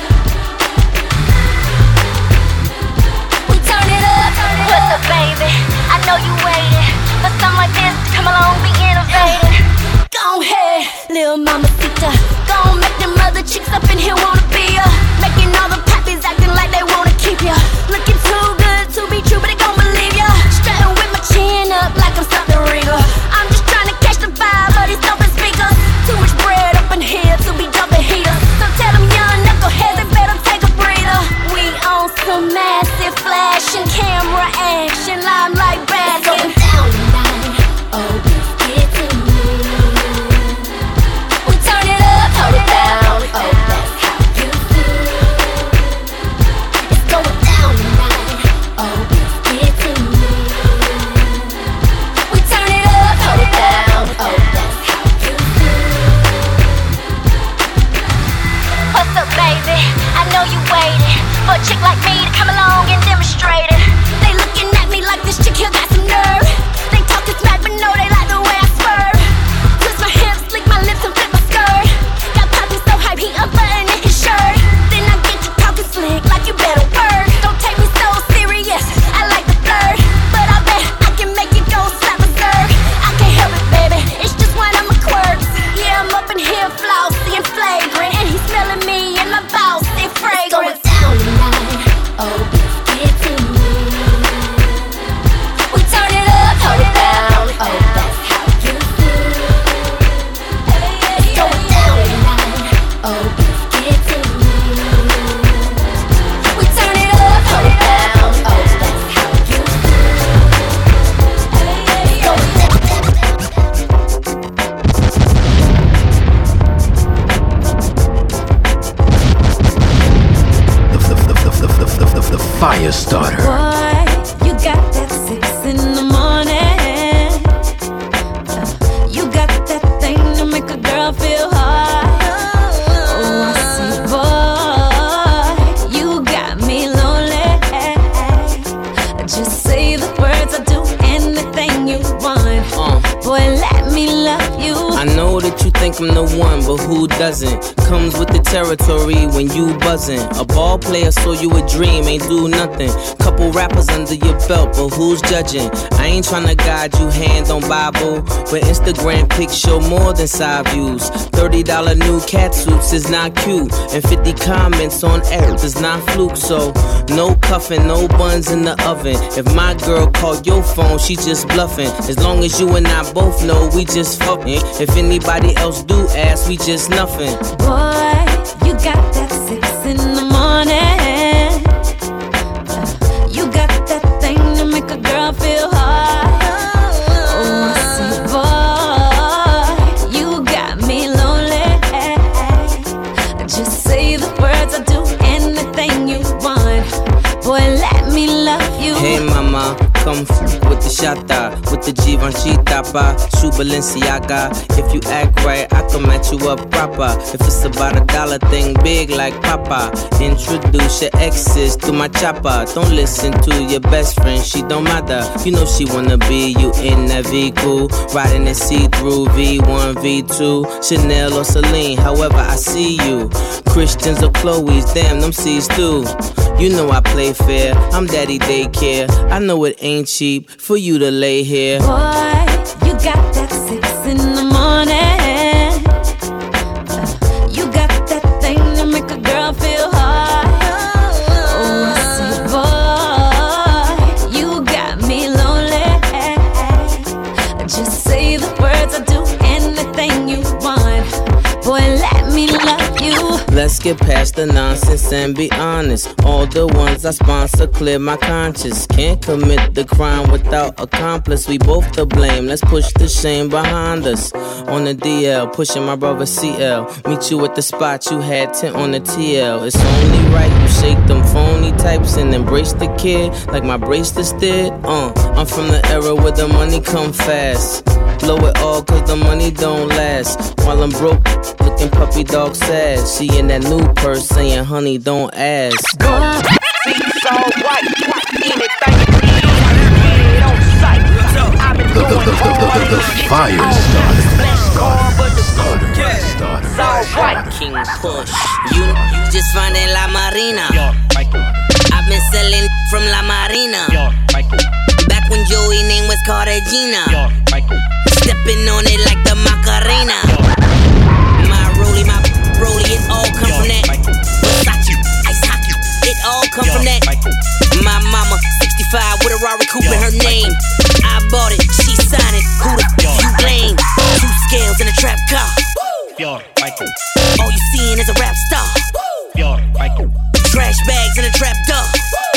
We turn it up, turn it up. What's up, baby? I know you waiting for something like this to come along, be innovative. Go ahead, little mamacita. Go make them other chicks up in here wanna be ya. Making all the pappies acting like they wanna keep ya. Looking too good to be true, but they gon' believe ya. Strutting with my chin up like I'm something regal. I'm just trying to catch the vibe of these open speakers. Too much bread up in here to be dumping heaters. So tell them young knuckleheads they better take a breather. We on some massive flashing camera action, limelight basket. Going down tonight, oh, get to me. We turn it up, hold it down, oh, that's how you feel. It's going down tonight, oh, get to me. We turn it up, hold it down, oh, that's how you feel. What's up, baby? I know you waiting for a chick like me to come along and demonstrate it. They looking at me like this chick here got some nerve. They talking smack, but no, they like the way I swerve. Twist my hips, lick my lips, and flip my skirt. Got Poppy so hype, he unbuttoning his shirt. Then I get to talking slick, like you better work. Don't take me so serious, I like the flirt. But I bet I can make you go slap a zerk. I can't help it, baby, it's just one of my quirks. Yeah, I'm up in here flossy and flagrant, and he's smelling me and my boss, they fragrant. It's going down tonight, oh. fire starter. Boy, you got that 6 in the morning. You got that thing to make a girl feel hot. Oh, I see, boy, you got me lonely. Just say the words, I'll do anything you want. Boy, let me love you. I know that you think I'm the one, but who doesn't? Comes with the territory when you buzzing. A ball player saw you a dream, ain't do nothing. Couple rappers under your belt, but who's judging? I ain't tryna guide you hand on Bible, but Instagram pics show more than side views. $30 new cat suits is not cute, and 50 comments on X is not fluke. So no cuffing, no buns in the oven. If my girl called your phone, she just bluffing. As long as you and I both know we just fucking. If anybody else do ask, we just nothing. Boy, you got that 6 in the morning. You got that thing to make a girl feel hot. Oh, I see, boy, you got me lonely. Just say the words, I'll do anything you want. Boy, let me love you. Hey mama, come with the shata, with the Givenchy tapa, shoe Balenciaga. If you act right, I can match you up proper. If it's about $1 thing big like Papa, introduce your exes to my chopper. Don't listen to your best friend, she don't matter. You know she wanna be you in that V-Cool, riding in see-through V1, V2, Chanel or Celine, however I see you. Christians or Chloe's, damn them C's too. You know I play fair, I'm daddy daycare. I know it ain't cheap for you to lay here. Boy, you got that 6 in the morning. You got that thing to make a girl feel hot. Oh, I see, boy, you got me lonely. Just say the words, I'll do anything you want. Boy, let me love you. Let's get past the nonsense and be honest. All the ones I sponsor clear my conscience. Can't commit the crime without accomplice. We both to blame, let's push the shame behind us. On the DL, pushing my brother CL. Meet you at the spot, you had 10 on the TL. It's only right you shake them phony types and embrace the kid like my bracelets did. I'm from the era where the money come fast. Blow it all cause the money don't last. While I'm broke, looking puppy dog sad. She in that new purse saying, honey, don't ask. The fire starter. King Push. You just found in La Marina. I've been selling from La Marina. Back when Joey name was Cartagena. Stepping on it like the Macarena. My rollie, it all come from that. Versace, ice hockey, it all come from that. My mama, 65 with a Rari coupe in her name. I bought it, she signed it. Who the you blame? 2 scales in a trap car. All you seeing is a rap star. Trash bags in a trap door.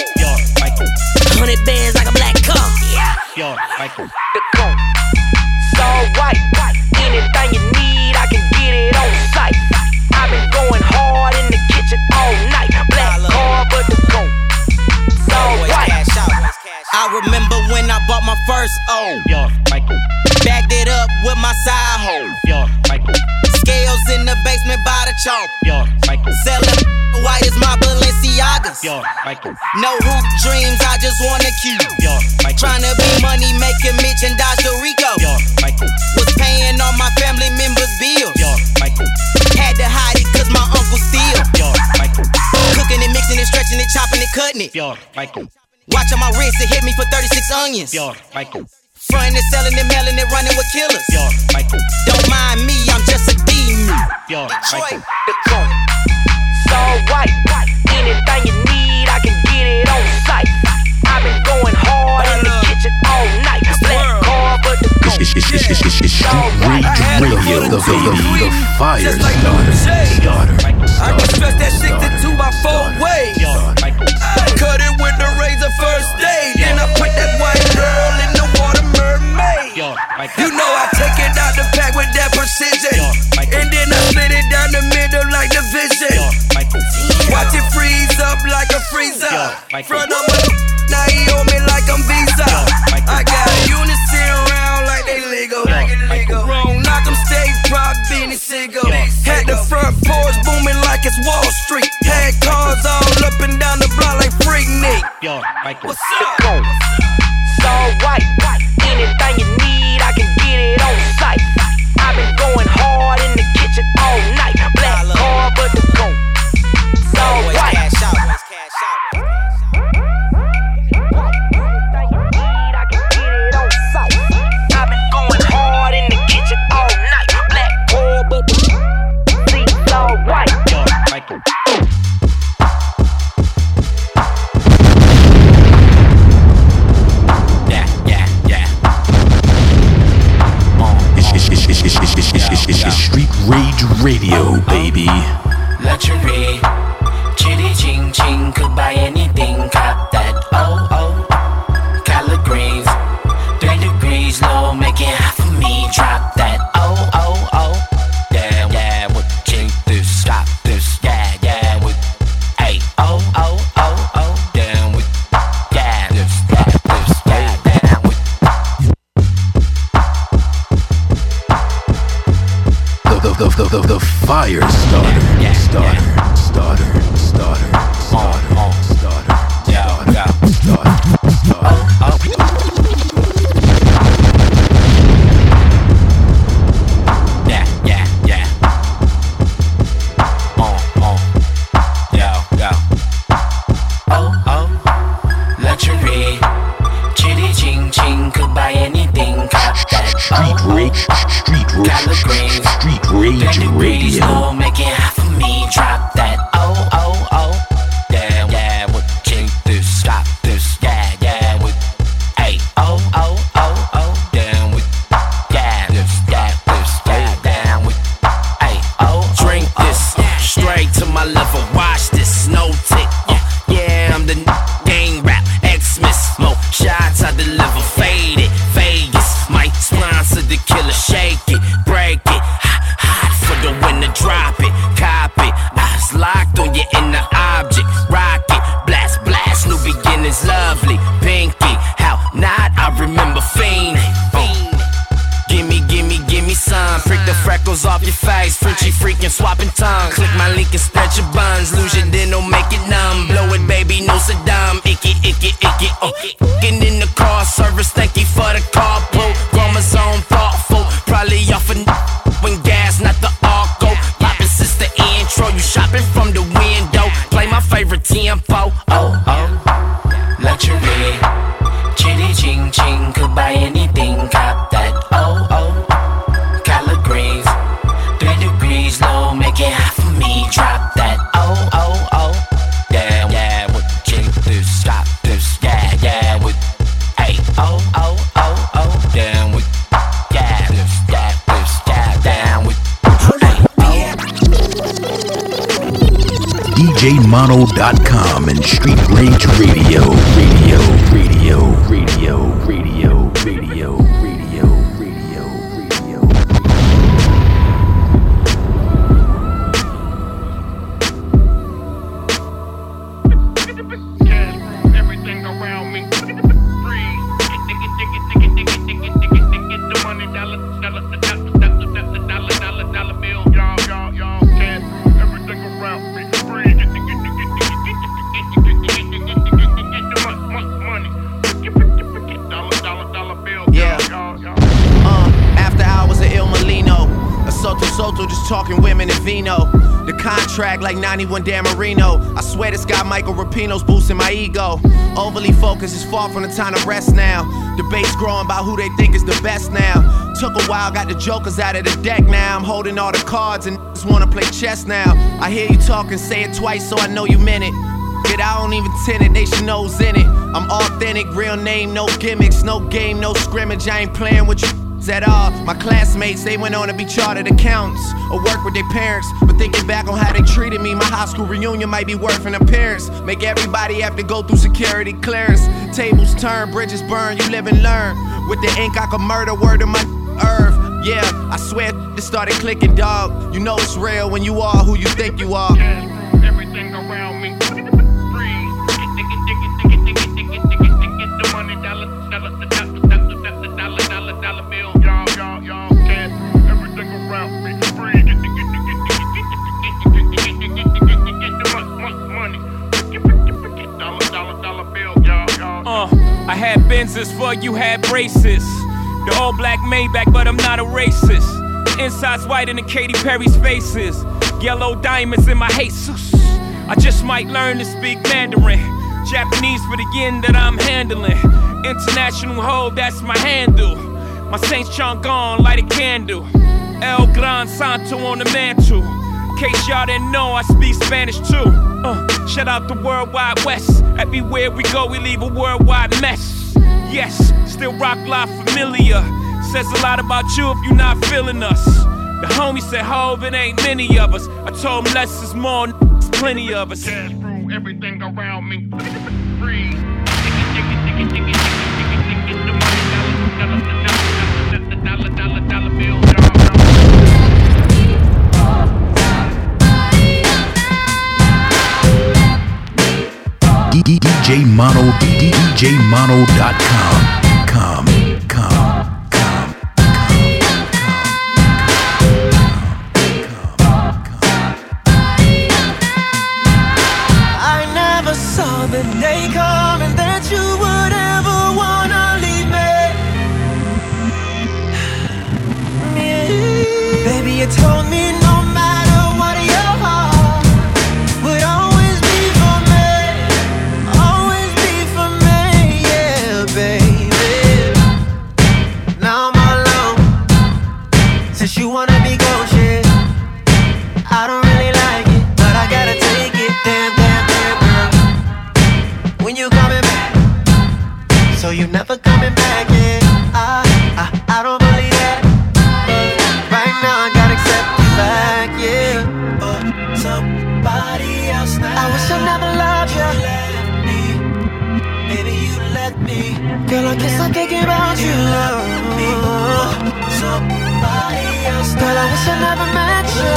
100 bands like a black car. The cone. It's alright. Anything you need, I can get it on site. I've been going hard in the kitchen all night. Black car, but the cone. It's alright. I remember when I bought my first O. Bagged it up with my side hoe. Scales in the basement by the chalk. Selling white as my Balenciagas. No hoop dreams, I just wanna cue. Tryna be money making Mitch and Dodge Rico. Was paying all my family members' bills. Had to hide it cause my uncle steal. Cooking and mixing and stretching and chopping and cutting it. Watching my wrist, it hit me for 36 onions. Frontin' and selling and mailing and running with killers. Don't mind me, I'm just a demon. Detroit, the cone. It's alright. Anything you need, I can get it on site. I've been going hard in the kitchen all night. Black car, but the cone. It's Street Radio, the fire starter. I can stretch that 62 by 4 ways. Cut it with the razor first day. Then I put that white girl in the water mermaid. You know I take it out the pack with that precision. And then I split it down the middle like division. Watch it freeze up up like a freezer. Front of my now he on me like I'm Visa. I got units around like they legal. Wrong, knock 'em stage prop, Beanie Siegel. Had the front porch booming like it's Wall Street. Had cars all up and down the block like Freak Nick. What's up? It's alright. Anything you need, I can get it on site. I've been going hard in the kitchen all night. Black car, but the go. It's alright. I've been going hard in the kitchen all night. Black car, but the see, it's alright. It's Street Rage Radio, baby. Luxury, chitty ching ching, could buy anything, cop that. Oh oh, collard greens, 3 degrees low, make it hot for me. Drop that. Oh oh oh, yeah yeah, with chink this, stop this, yeah yeah, with hey oh oh oh oh, down with yeah this, yeah down with. The fire starter. Luxury, chitty ching ching, could buy anything, cop that. Street Rage Radio. Make it hot for me, drop that. Oh oh oh, yeah yeah, with chink this, stop this, yeah yeah, with hey oh oh oh oh, down with yeah this, yeah down with hey oh. Drink this straight to my liver, watch this, no tick. Yeah, I'm the gang rap, Xmas, more shots I deliver, faded, Vegas, might sponsor the killer, shake it, break it, hot for the winner, drop it, cop it, eyes locked on your inner object, rock it, blast, blast, new beginnings, lovely, pinky, how not, I remember fiending, Gimme some, prick the freckles off your face, Frenchie freaking swapping tongues, click my link and stretch your buns, lose your dental, make it numb, blow it baby, no Saddam, icky, fucking in the car service, thank you for the carpool, chromosome thoughtful, probably off a when gas, not the arco, poppin' since the intro, you shopping from the window, play my favorite tempo, oh oh, luxury, chitty ching ching, could buy anything, cop that. Oh oh, collard greens, 3 degrees low, make it hot for me, drop that. Oh oh oh, yeah yeah, with chink this, stop this, yeah yeah, with hey oh oh oh oh, down with yeah this, yeah down with hey DJMono.com and Street Rage Radio. Everything around me. Dollar bill. Y'all, cash. Everything around me. Free. Get the money. Dollar bill. Yeah. After hours of Il Molino. A Soto, just talking women and vino. The contract like 91 Dan Marino. I swear this guy Michael Rapino's boosting my ego. Overly focused is far from the time to rest now. Debates growing about who they think is the best now. Took a while, got the jokers out of the deck now. I'm holding all the cards and just wanna play chess now. I hear you talking, say it twice so I know you meant it. Yet I don't even tend it, they should know's in it. I'm authentic, real name, no gimmicks, no game, no scrimmage. I ain't playing with you at all. My classmates, they went on to be chartered accountants or work with their parents. But thinking back on how they treated me, my high school reunion might be worth an appearance. Make everybody have to go through security clearance. Tables turn, bridges burn, you live and learn. With the ink I could murder, word of my earth. Yeah, I swear it started clicking, dog. You know it's real when you are who you think you are. Everything around me. had Benzes for you had braces. The all black Maybach, but I'm not a racist. The inside's white in the Katy Perry's faces. Yellow diamonds in my Jesus. I just might learn to speak Mandarin. Japanese for the yen that I'm handling. International hoe, that's my handle. My Saint Chang'an, light a candle. El Gran Santo on the mantle. In case y'all didn't know, I speak Spanish too. Shout out the World Wide West. Everywhere we go, we leave a worldwide mess. Yes, still rock live familiar. Says a lot about you if you're not feeling us. The homie said, Hov, it ain't many of us. I told him less is more, it's plenty of us. Cash through everything around me. Free. Dollar bill. DJ Mono, DJMono.com. I never saw the day coming that you would ever wanna leave me. Baby, you told me no matter what your heart would always be for me. Always be for me, yeah, baby. Now I'm all alone. Since you wanna be gone, shit, I don't really like it, but I gotta take it. Damn, girl. When you coming back? So you never coming back, yeah. I don't believe that, but right now I gotta accept the fact, yeah. But somebody else now. I wish I never loved you. Baby, you let me. Girl, I guess I'm thinking about you. Somebody else now. Girl, I wish I never met you.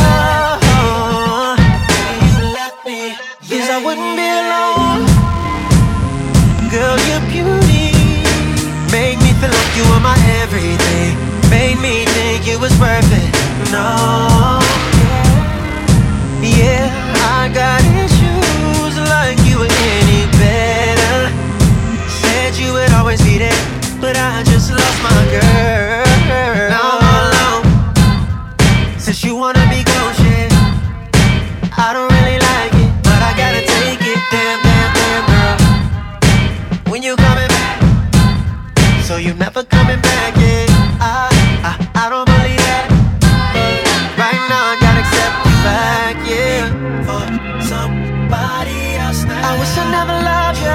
Baby, you let me. Yes, I wouldn't be alone. Girl, your beauty made me feel like you were my everything. Made me think it was perfect. No, yeah, I got issues like you were any better. Said you would always be there, but I just lost my girl. Now I'm all alone. Since you wanna be gone, shit, I don't really like it, but I gotta take it. Damn, girl. When you coming back? So you never coming back, yeah. I don't believe that, but right now I gotta accept the fact, yeah. For somebody else now. I wish I never loved you.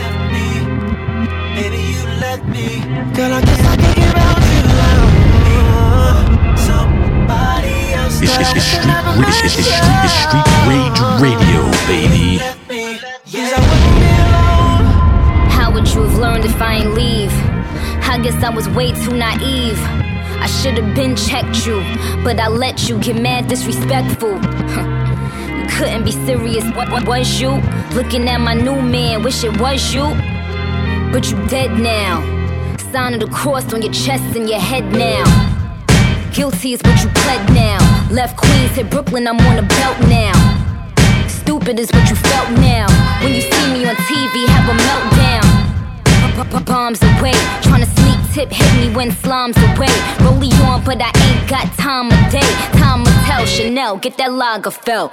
Baby, you let me. Girl, I guess I'm thinking about you. Somebody else now. It's Street Rage Radio, baby. Yes, I wouldn't be alone. How would you have learned if I ain't leave? I guess I was way too naive. I should've been checked you, but I let you get mad disrespectful. You couldn't be serious, what was you? Looking at my new man, wish it was you. But you dead now. Sign of the cross on your chest and your head now. Guilty is what you pled now. Left Queens, hit Brooklyn, I'm on the belt now. Stupid is what you felt now. When you see me on TV, have a meltdown. Bombs away, tryna sneak tip, hit me when slime's away. Rollie on, but I ain't got time of day. Time will tell, Chanel, get that Lagerfeld.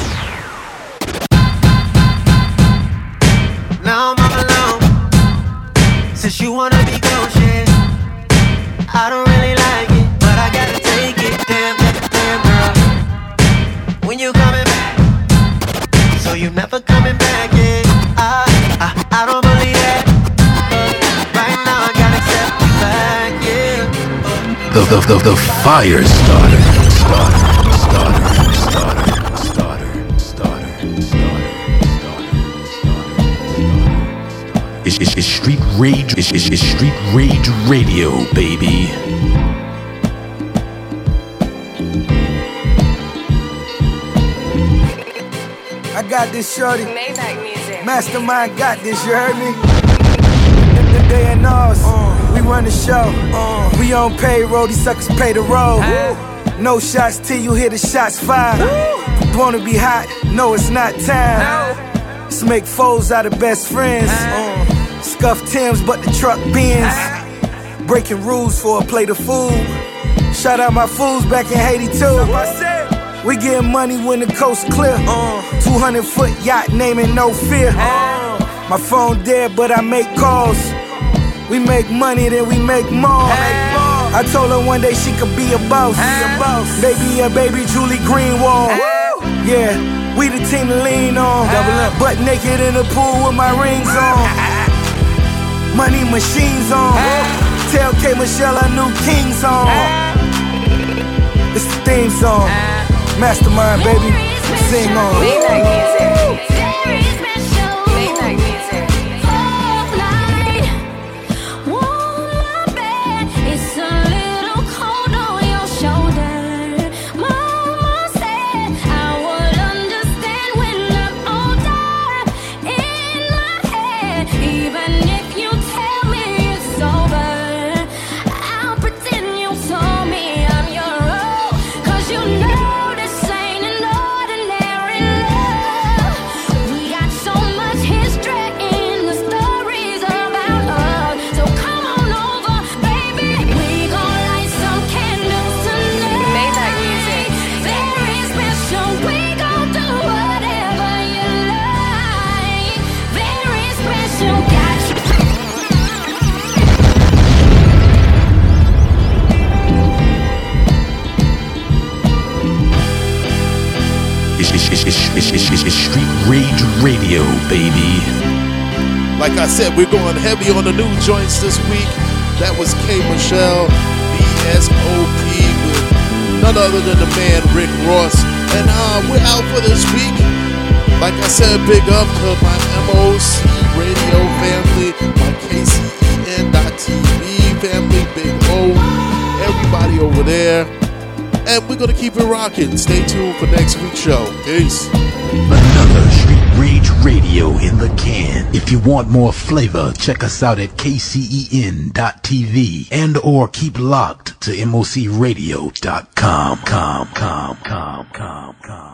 Now I'm all alone. Since you wanna be gone, shit, I don't really like it, but I gotta take it. Damn, girl. When you coming back? So you never coming back, yeah. I don't believe that, but right now I gotta accept the fact, yeah. The fire starter. It's Street Rage. It's Street Rage Radio, baby. I got this shorty. Mastermind got this, you heard me? The day and ours, we run the show. We on payroll, these suckers pay the roll. No shots till you hear the shots fired. Wanna be hot? No, it's not time. Let's make foes out of best friends. Scuffed Timbs, but the truck bends. Breaking rules for a plate of food. Shout out my fools back in Haiti too. We getting money when the coast clear. 200-foot yacht naming No Fear. My phone dead, but I make calls. We make money, then we make more. I told her one day she could be a boss. Baby Julie Greenwald. Yeah, we the team to lean on. Butt naked in the pool with my rings on. Money machines on. Tell K. Michelle our new king song. It's the theme song. Mastermind, baby. Sing on. It's Street Rage Radio, baby. Like I said, we're going heavy on the new joints this week. That was K. Michelle, BSOP, with none other than the man Rick Ross. And we're out for this week. Like I said, big up to my MOC radio family, my KCEN.TV family, Big O, everybody over there. And we're going to keep it rocking. Stay tuned for next week's show. Peace. Another Street Rage Radio in the can. If you want more flavor, check us out at KCEN.TV and or keep locked to MOCRadio.com.